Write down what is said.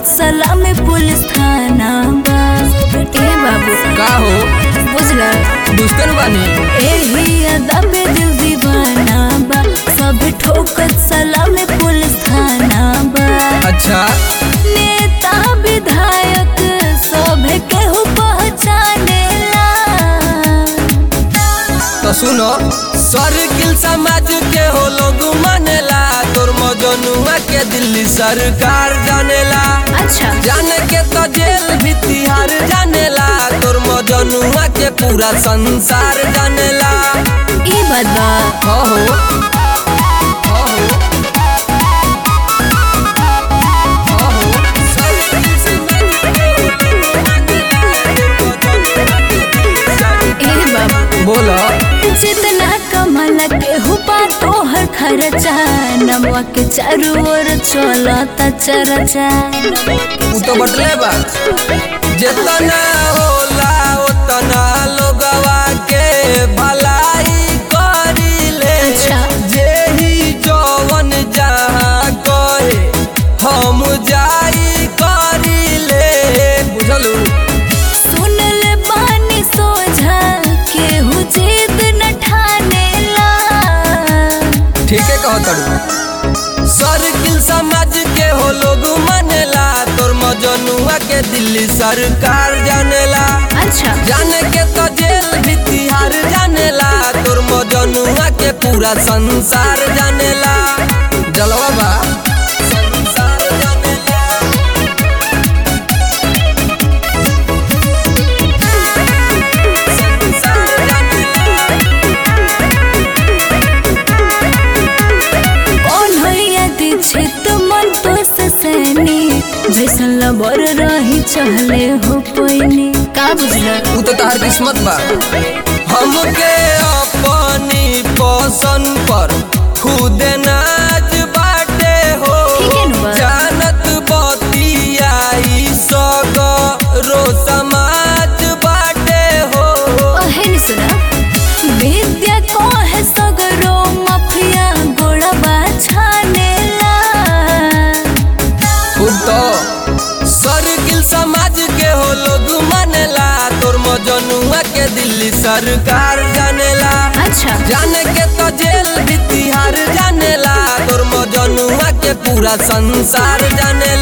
ठोकत सलामी पुलिस थाना बा। ए बाबू का हो बुझला दुश्मन बानी एही अदा में दिल दीवाना बा। सब ठोकत सलामी पुलिस थाना बा। अच्छा नेता विधायक सब केहू पहचानेला। तो सुनो सर्किल समाज के हो लोग मानेला तोर मजनुआ के दिल्ली सरकार जानेला। अच्छा जाने के तो जेल भी तिहार जानेला तोर मजनुआ के पूरा संसार जानेला। ई बात बा हो बोला जितना कमल के हुपा तोहर खर्चा नमवा के चारों ओर चलता चर्चा। उ तो बटले बा जितना होला उतना लोगवा के भलाई करीले। अच्छा। जेही जवन जहाँ कहे हम जाई करीले बुझलू। सुन ले बानी सोझा केहू जिद न ठानेला। ठीक है कहो तड़ू सर्किल समाज के हो लोग मानेला तोर मजनुआ के दिल्ली सरकार जानेला। अच्छा जाने के तो जेल भी तिहार जानेला तोर मजनुआ के पूरा संसार जानेला। जलवा बा संसार जानेला। संसार जानेला। कौन होइया दीक्षित मन तो सैनी जैसन लबर रही चहले हो पैनी। का बुझला उ तो तार किस्मत बा हमके अपनी पसंद पर खुद नाच बाटे हो। ठीक है नु बा। जानत बतियाई सगरो समाज बाटे हो। ओहे नि सुना विद्या को है सगरो माफिया गोड़बा छानेला। खुद तो सर्किल समाज के हो लोग मानेला तोर मजनुआ के दिल्ली सरकार जानेला। अच्छा जाने के तो जेल भी तिहार जानेला तोर मजनुआ के पूरा संसार जानेला।